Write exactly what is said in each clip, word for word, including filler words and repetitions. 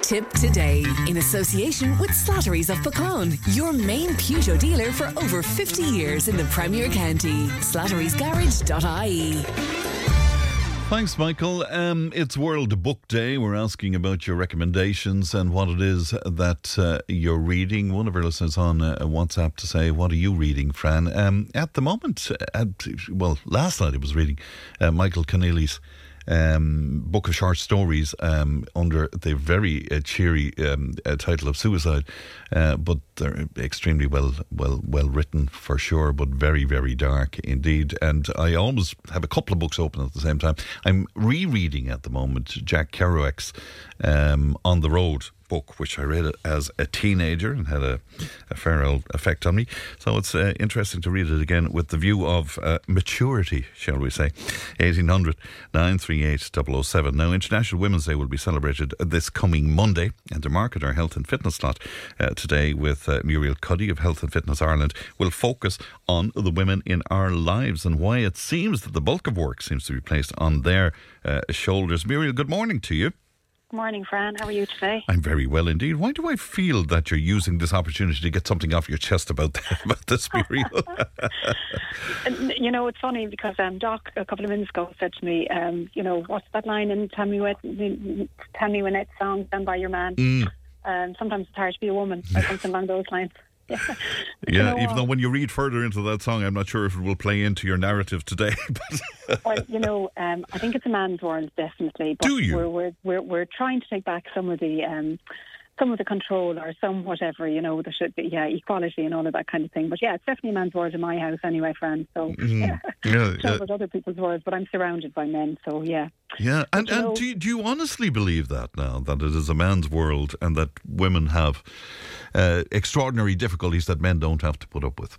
Tip today in association with Slattery's of Pecan, your main Peugeot dealer for over fifty years in the Premier County. slatterys garage dot I E. Thanks, Michael. Um, it's World Book Day. We're asking about your recommendations and what it is that uh, you're reading. One of our listeners on uh, WhatsApp to say, what are you reading, Fran? Um, at the moment, at, well, last night I was reading uh, Michael Connelly's Um, book of short stories um, under the very uh, cheery um, uh, title of Suicide, uh, but they're extremely well, well, well written for sure, but very, very dark indeed. And I always have a couple of books open at the same time. I'm rereading at the moment Jack Kerouac's um, On the Road book, which I read as a teenager and had a, a fair old effect on me. So it's uh, interesting to read it again with the view of uh, maturity, shall we say. eighteen hundred, nine three eight, double oh seven. Now, International Women's Day will be celebrated this coming Monday, and to market our health and fitness slot uh, today with uh, Muriel Cuddy of Health and Fitness Ireland will focus on the women in our lives and why it seems that the bulk of work seems to be placed on their uh, shoulders. Muriel, good morning to you. Good morning, Fran. How are you today? I'm very well indeed. Why do I feel that you're using this opportunity to get something off your chest about the, about this, Muriel? You know, it's funny because um, Doc a couple of minutes ago said to me, um, you know, what's that line in Tammy Wynette, Tammy Wynette's song, Stand By Your Man? Mm. Um, sometimes it's hard to be a woman or something along those lines. Yeah, yeah you know, even though when you read further into that song, I'm not sure if it will play into your narrative today. But well, you know, um, I think it's a man's world, definitely. But Do you? We're, we're, we're, we're trying to take back some of the... Um, some of the control or some whatever, you know, there should be, yeah, equality and all of that kind of thing. But yeah, it's definitely a man's world in my house anyway, friend. So, mm, yeah, yeah, sure yeah. about other people's worlds, but I'm surrounded by men, so yeah. Yeah, and, you and know, do, you, do you honestly believe that now, that it is a man's world and that women have uh, extraordinary difficulties that men don't have to put up with?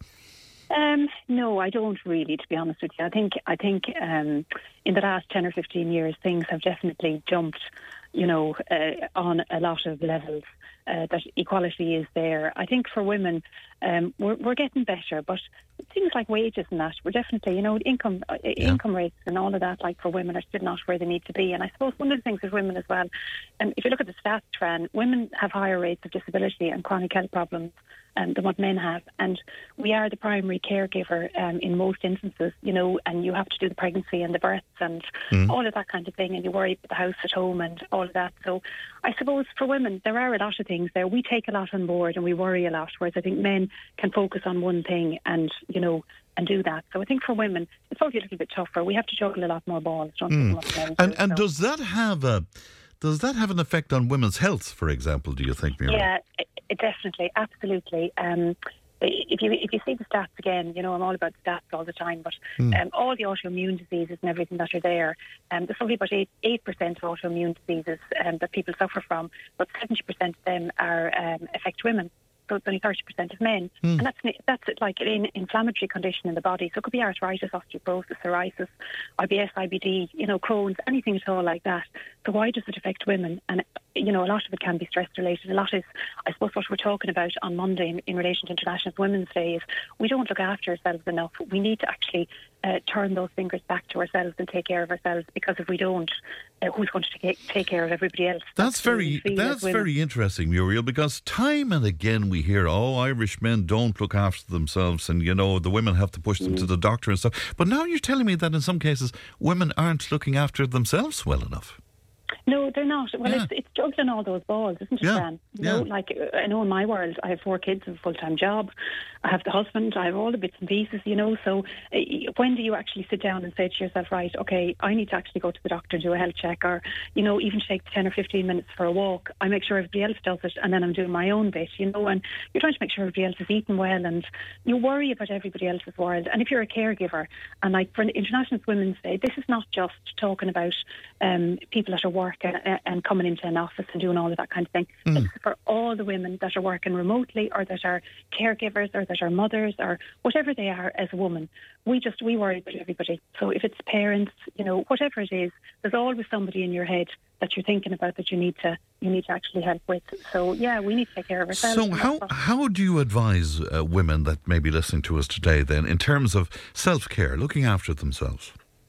Um, no, I don't really, to be honest with you. I think, I think um, in the last ten or fifteen years, things have definitely jumped, you know, uh, on a lot of levels. Uh, that equality is there. I think for women, um, we're, we're getting better, but things like wages and that, we're definitely, you know, income uh, Yeah. income rates and all of that, like for women, are still not where they need to be. And I suppose one of the things with women as well, and um, if you look at the stats, Fran, women have higher rates of disability and chronic health problems um, than what men have. And we are the primary caregiver um, in most instances, you know, and you have to do the pregnancy and the births and mm. all of that kind of thing, and you worry about the house at home and all of that. So I suppose for women, there are a lot of things there. We take a lot on board and we worry a lot, whereas I think men can focus on one thing and, you know, and do that. So I think for women, it's probably a little bit tougher. We have to juggle a lot more balls. Don't mm. much men and do, and so. does that have a does that have an effect on women's health, for example, do you think, Muriel? Yeah, it, it definitely, absolutely. Um, if you if you see the stats again, you know, I'm all about stats all the time, but mm. um, all the autoimmune diseases and everything that are there, um, there's probably about eight, eight percent of autoimmune diseases um, that people suffer from, but seventy percent of them are um, affect women. So it's only thirty percent of men. Mm. And that's that's like an inflammatory condition in the body. So it could be arthritis, osteoporosis, psoriasis, I B S, I B D, you know, Crohn's, anything at all like that. So why does it affect women? And, you know, a lot of it can be stress related. A lot is, I suppose, what we're talking about on Monday in, in relation to International Women's Day is we don't look after ourselves enough. We need to actually uh, turn those fingers back to ourselves and take care of ourselves, because if we don't, uh, who's going to take, take care of everybody else? That's, that's very that's very interesting, Muriel, because time and again we hear, oh, Irish men don't look after themselves and, you know, the women have to push them mm. to the doctor and stuff. But now you're telling me that in some cases women aren't looking after themselves well enough. No, they're not. Well, yeah. it's, it's juggling all those balls, isn't it, yeah. Fran? You yeah. know, like, I know in my world, I have four kids and a full-time job. I have the husband. I have all the bits and pieces, you know. So uh, when do you actually sit down and say to yourself, right, okay, I need to actually go to the doctor and do a health check, or, you know, even take ten or fifteen minutes for a walk. I make sure everybody else does it, and then I'm doing my own bit, you know, and you're trying to make sure everybody else is eating well, and you worry about everybody else's world. And if you're a caregiver, and like for International Women's Day, this is not just talking about um, people that are working and, and coming into an office and doing all of that kind of thing. Mm. It's for all the women that are working remotely, or that are caregivers, or that are mothers, or whatever they are as a woman. We just, we worry about everybody. So if it's parents, you know, whatever it is, there's always somebody in your head that you're thinking about that you need to you need to actually help with. So yeah, we need to take care of ourselves. So how how do you advise uh, women that may be listening to us today then, in terms of self-care, looking after themselves?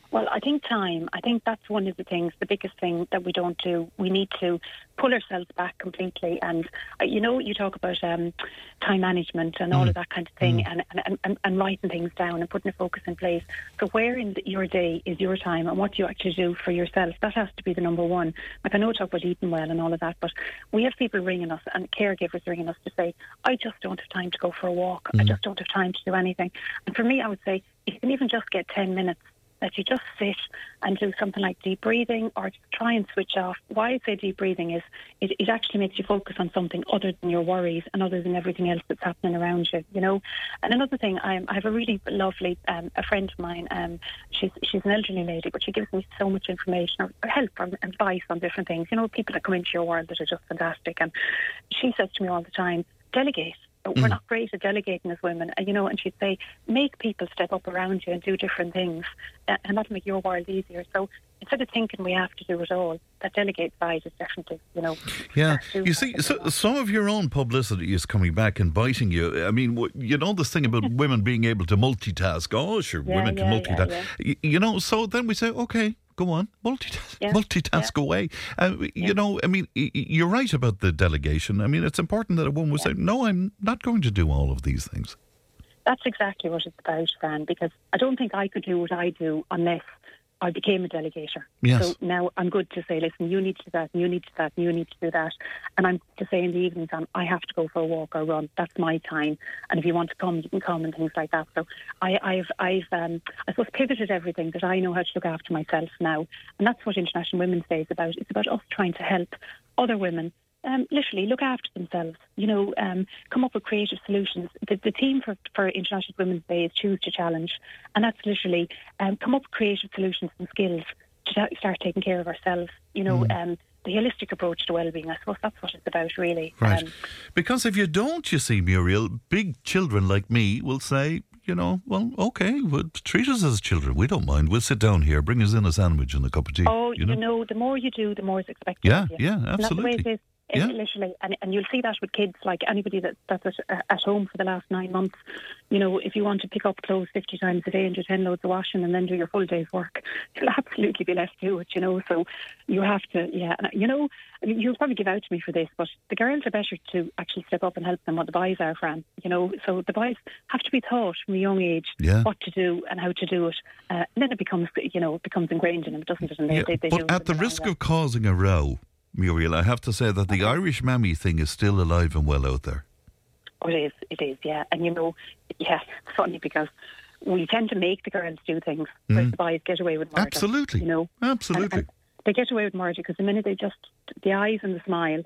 Well, I think time, I think that's one of the things, the biggest thing that we don't do. We need to pull ourselves back completely. And, uh, you know, you talk about um, time management and all Mm. of that kind of thing, Mm. and, and, and, and writing things down and putting a focus in place. So where in the, your day is your time, and what do you actually do for yourself? That has to be the number one. Like, I know we talk about eating well and all of that, but we have people ringing us and caregivers ringing us to say, I just don't have time to go for a walk. I Mm. just don't have time to do anything. And for me, I would say, if you can even just get ten minutes, that you just sit and do something like deep breathing, or just try and switch off. Why I say deep breathing is it, it actually makes you focus on something other than your worries and other than everything else that's happening around you, you know. And another thing, I, I have a really lovely, um, a friend of mine, um, she's she's an elderly lady, but she gives me so much information or, or help or advice on different things. You know, people that come into your world that are just fantastic. And she says to me all the time, delegate. We're not great at delegating as women, you know, and she'd say, make people step up around you and do different things, uh, and that'll make your world easier. So instead of thinking we have to do it all, that delegate side is definitely, you know. Yeah, you see, so, some of your own publicity is coming back and biting you. I mean, w- you know this thing about women being able to multitask. Oh, sure, Yeah, women can yeah, multitask. yeah, Y- You know, so then we say, okay, go on, multitask, Yeah, multitask away. Uh, You know, I mean, y- y- you're right about the delegation. I mean, it's important that a woman would say, no, I'm not going to do all of these things. That's exactly what it's about, Fran, because I don't think I could do what I do unless I became a delegator. Yes. So now I'm good to say, listen, you need to do that, and you need to do that, and you need to do that. And I'm to say in the evening time, I have to go for a walk or run. That's my time. And if you want to come, you can come and things like that. So I, I've, I've, um, I suppose, pivoted everything that I know how to look after myself now. And that's what International Women's Day is about. It's about us trying to help other women Um, literally look after themselves, you know, um, come up with creative solutions. The, the theme for, for International Women's Day is Choose to Challenge, and that's literally um, come up with creative solutions and skills to ta- start taking care of ourselves, you know, mm. um, the holistic approach to well-being. I suppose that's what it's about, really. Right. Um, because if you don't, you see, Muriel, big children like me will say, you know, well, okay, well, treat us as children. We don't mind. We'll sit down here, bring us in a sandwich and a cup of tea. Oh, you know, you know the more you do, the more is expected yeah, of you. yeah, And that's the absolutely. way it is. It, Yeah. Literally, and, and you'll see that with kids, like anybody that, that's at, at home for the last nine months. You know, if you want to pick up clothes fifty times a day and do ten loads of washing and then do your full day's work, you'll absolutely be left to it, you know. So you have to, yeah. And, you know, you'll probably give out to me for this, but the girls are better to actually step up and help them what the boys are, Fran. You know, so the boys have to be taught from a young age Yeah. what to do and how to do it. Uh, and then it becomes, you know, it becomes ingrained in them, doesn't it? And they, Yeah, they, they but do it at the in long risk run. of causing a row, Muriel, I have to say that the Irish mammy thing is still alive and well out there. Oh, it is, it is, yeah. And you know, yeah, it's funny because we tend to make the girls do things, whereas the boys get away with murder. Absolutely. You know, Absolutely. And, and they get away with murder because the minute they just, the eyes and the smile,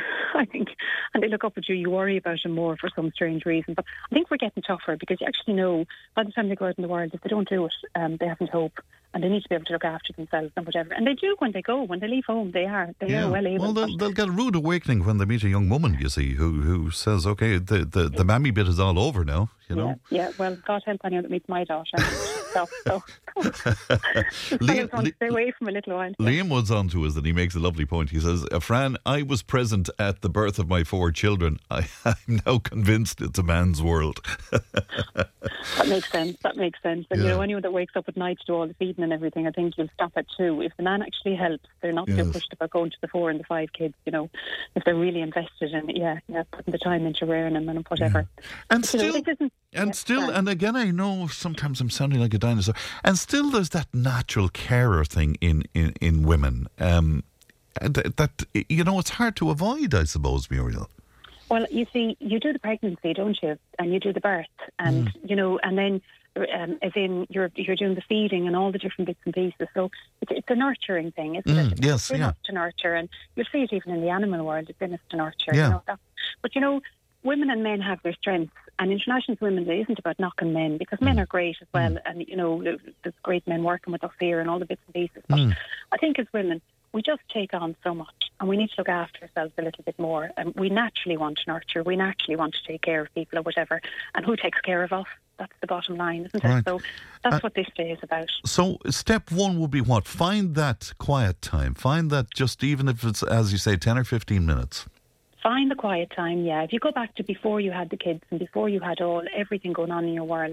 I think, and they look up at you, you worry about them more for some strange reason. But I think we're getting tougher because you actually know by the time they go out in the world, if they don't do it, um, they haven't hope. And they need to be able to look after themselves and whatever. And they do when they go. When they leave home, they are. They Yeah. are well able. Well, they'll, they'll get a rude awakening when they meet a young woman, you see, who who says, okay, the, the, the mammy bit is all over now, you know. Yeah, yeah. Well, God help anyone that meets my daughter. so, so. Liam, I want to stay away from a little while. Liam was on to us and he makes a lovely point. He says, "Uh, Fran, I was present at the birth of my four children. I, I'm now convinced it's a man's world." That makes sense. That makes sense. And Yeah. you know, anyone that wakes up at night to do all the feeding and everything, I think you'll stop at two. If the man actually helps, they're not Yes. too pushed about going to the four and the five kids. You know, if they're really invested in, yeah, yeah, putting the time into rearing them and whatever. And You know, still, it isn't- and yeah, still, sorry. and again, I know sometimes I'm sounding like a dinosaur, and still there's that natural carer thing in, in, in women. Um, and that, you know, it's hard to avoid, I suppose, Muriel. Well, you see, you do the pregnancy, don't you? And you do the birth, and you know, and then, um, as in you're you're doing the feeding and all the different bits and pieces. So it's, it's a nurturing thing, isn't Mm, it? yes, It's yeah. enough to nurture, and you'll see it even in the animal world. It's enough to nurture. Yeah. You know, that, but you know, women and men have their strengths, and International Women's Day isn't about knocking men because men are great as well, and you know, there's great men working with us here and all the bits and pieces. But Mm. I think as women, we just take on so much and we need to look after ourselves a little bit more. And we naturally want to nurture, we naturally want to take care of people or whatever. And who takes care of us? That's the bottom line, isn't Right. it? So that's Uh, what this day is about. So step one would be what? Find that quiet time. Find that just even if it's, as you say, ten or fifteen minutes. Find the quiet time, yeah. If you go back to before you had the kids and before you had all everything going on in your world,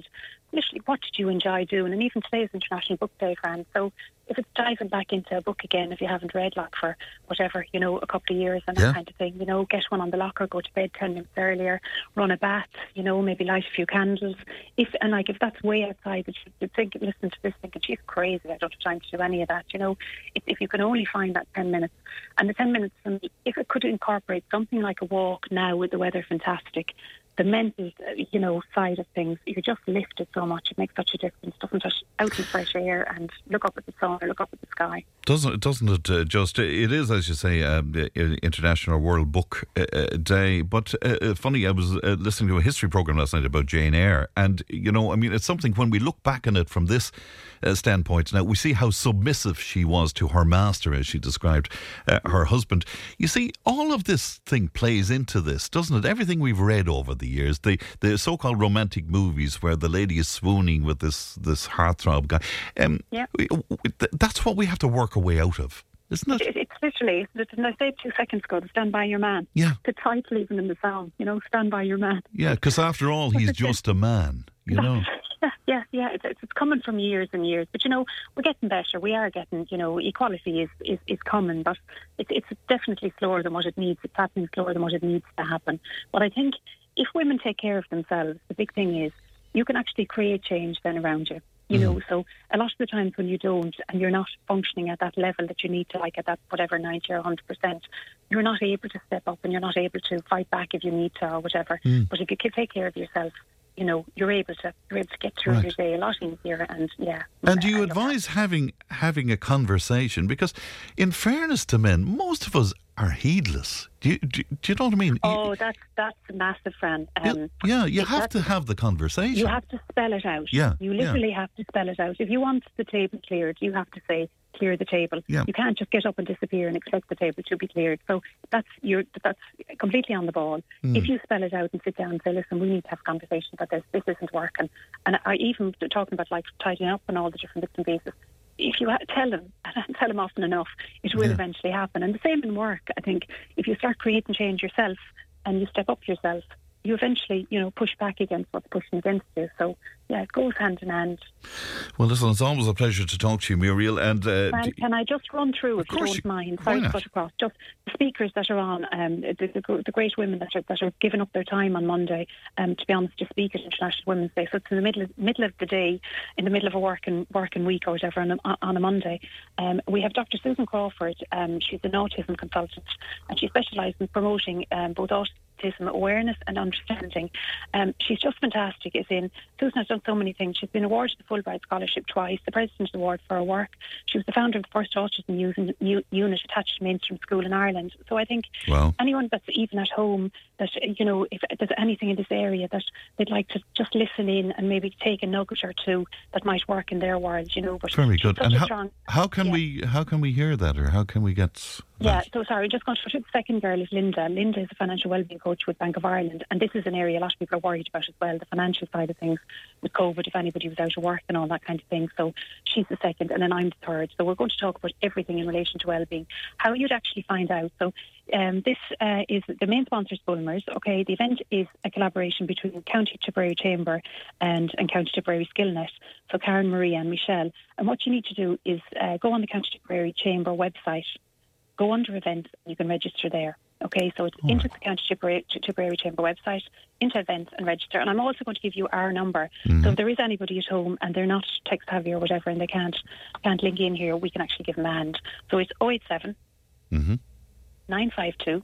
literally, what did you enjoy doing? And even today is International Book Day, friends. So if it's diving back into a book again, if you haven't read like for whatever, you know, a couple of years and Yeah. that kind of thing, you know, get one on the locker, go to bed ten minutes earlier, run a bath, you know, maybe light a few candles. If and like if that's way outside, that you think, listen to this, thinking she's crazy, I don't have time to do any of that, you know. If, if you can only find that ten minutes, and the ten minutes, and if it could incorporate something like a walk now with the weather fantastic, the mental, you know, side of things, you're just lifted so much. It makes such a difference, doesn't it? Out in fresh air and look up at the sun or look up at the sky. Doesn't doesn't it? Uh, just it is, as you say, um, the International World Book uh, uh, Day. But uh, funny, I was uh, listening to a history program last night about Jane Eyre, and you know, I mean, it's something when we look back on it from this uh, standpoint. Now we see how submissive she was to her master, as she described uh, her husband. You see, all of this thing plays into this, doesn't it? Everything we've read over the years, the the so-called romantic movies where the lady is swooning with this this heartthrob guy. Um, yeah, we, that's what we have to work a way out of, isn't it? it it's literally, and I said two seconds ago, to stand by your man. Yeah. The title even in the song, you know, stand by your man. Yeah, because after all, he's just a man, you know. Yeah, yeah, yeah. It's, it's, it's coming from years and years. But, you know, we're getting better. We are getting, you know, equality is, is, is coming, but it's, it's definitely slower than what it needs. It's happening slower than what it needs to happen. But I think if women take care of themselves, the big thing is you can actually create change then around you. You know, so a lot of the times when you don't and you're not functioning at that level that you need to, like at that whatever ninety or one hundred percent, you're not able to step up and you're not able to fight back if you need to or whatever. Mm. But if you can take care of yourself, you know, you're able to you're able to get through Right. your day a lot easier. And yeah. And do you I love advise having having a conversation? Because in fairness to men, most of us are heedless. Do you, do, do you know what I mean? Oh, that's that's a massive, friend. Um, yeah, you have that's- to have the conversation. You have to spell it out. Yeah, You yeah. literally have to spell it out. If you want the table cleared, you have to say, clear the table. Yeah. You can't just get up and disappear and expect the table to be cleared. So that's you're, that's completely on the ball. Mm. If you spell it out and sit down and say, listen, we need to have a conversation about this. This isn't working. And I even talking about like tidying up and all the different bits and pieces. If you ha- tell them, and tell them often enough, it will Yeah. eventually happen. And the same in work. I think if you start creating change yourself and you step up yourself, you eventually, you know, push back against what's pushing against you. So, yeah, it goes hand in hand. Well, listen, it's always a pleasure to talk to you, Muriel. And uh, Can, d- can I just run through, if you course don't you- mind? why Sorry to not? cut across. Just the speakers that are on, um, the, the, the great women that are that are giving up their time on Monday, um, to be honest, to speak at International Women's Day. So it's in the middle of, middle of the day, in the middle of a working working week or whatever, on a, on a Monday. Um, we have Doctor Susan Crawford. Um, she's an autism consultant, and she specialises in promoting um, both autism awareness and understanding. Um, she's just fantastic, as in Susan has done so many things. She's been awarded the Fulbright Scholarship twice, the President's Award for her work. She was the founder of the first autism using, u- unit attached to mainstream school in Ireland. So I think Wow. anyone that's even at home, that, you know, if there's anything in this area that they'd like to just listen in and maybe take a nugget or two that might work in their world, you know. But very she's good. such And a how, strong, how can yeah. we how can we hear that, or how can we get Yeah, that? so sorry, just going to the second girl is Linda. Linda is a financial wellbeing coach with Bank of Ireland, and this is an area a lot of people are worried about as well, the financial side of things with COVID, if anybody was out of work and all that kind of thing. So she's the second, and then I'm the third. So we're going to talk about everything in relation to wellbeing, how you'd actually find out. So um, this uh, is the main sponsor is Bulmers. Okay, the event is a collaboration between County Tipperary Chamber and, and County Tipperary Skillnet. So Karen, Maria and Michelle. And what you need to do is uh, go on the County Tipperary Chamber website, go under events, and you can register there. Okay, so it's All into right. the County Tipperary, Tipperary Chamber website, into events and register. And I'm also going to give you our number. Mhm. So if there is anybody at home and they're not tech savvy or whatever and they can't can't link in here, we can actually give them a hand. So it's oh eight seven, Mm-hmm. nine five two,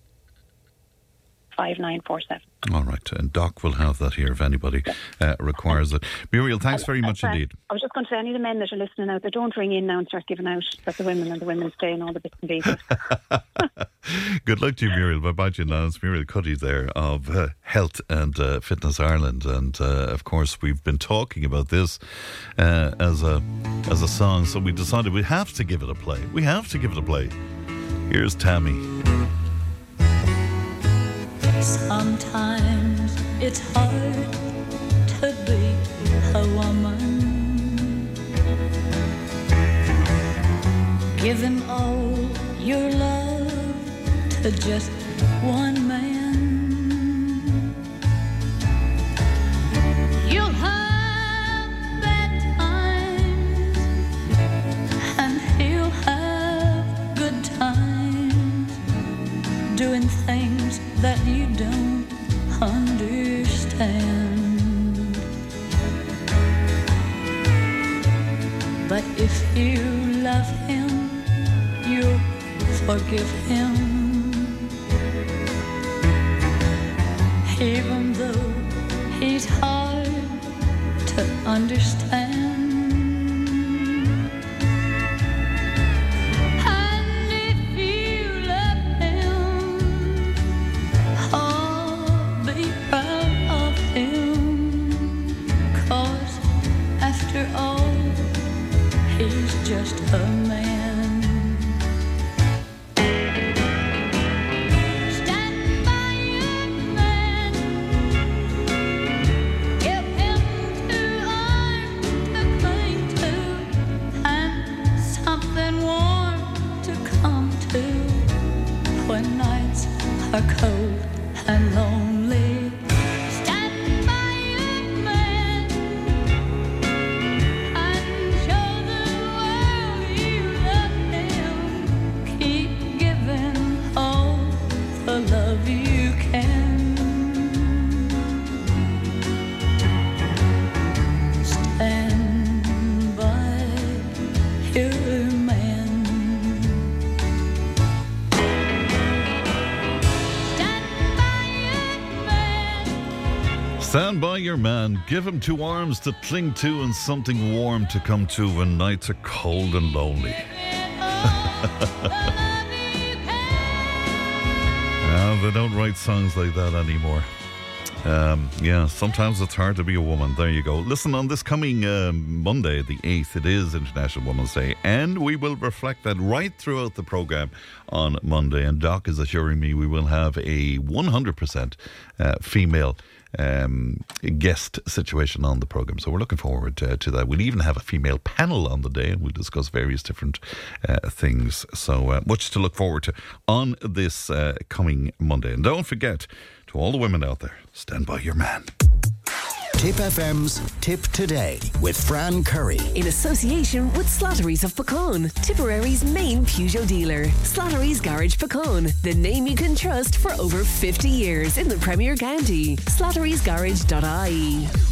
five nine four seven. All right, and Doc will have that here if anybody uh, requires it. Muriel, thanks very much That's right. indeed. I was just going to say, any of the men that are listening out there, don't ring in now and start giving out about the women and the Women's Day and all the bits and pieces. Good luck to you, Muriel. Bye-bye to you now. It's Muriel Cuddy there of uh, Health and uh, Fitness Ireland. And, uh, of course, we've been talking about this uh, as a as a song, so we decided we have to give it a play. We have to give it a play. Here's Tammy. Sometimes it's hard to be a woman, giving all your love to just one man. You'll have things that you don't understand. But if you love him, you'll forgive him, even though he's hard to understand. And if you love him, oh, be proud of him, 'cause after all, he's just a man. Are cold and lonely. Stand by your man and show the world you love him. Keep giving all the love you can. Stand by your man. Stand by your man, give him two arms to cling to and something warm to come to when nights are cold and lonely. uh, they don't write songs like that anymore. Um, yeah, sometimes it's hard to be a woman. There you go. Listen, on this coming um, Monday, the eighth, it is International Women's Day, and we will reflect that right throughout the programme on Monday. And Doc is assuring me we will have a one hundred percent uh, female um, guest situation on the programme. So we're looking forward uh, to that. We'll even have a female panel on the day, and we'll discuss various different uh, things. So uh, much to look forward to on this uh, coming Monday. And don't forget, to all the women out there, stand by your man. Tip F M's Tip Today with Fran Curry. In association with Slattery's of Pecan, Tipperary's main Peugeot dealer. Slattery's Garage Pecan, the name you can trust for over fifty years in the Premier County. Slattery's Garage dot I E.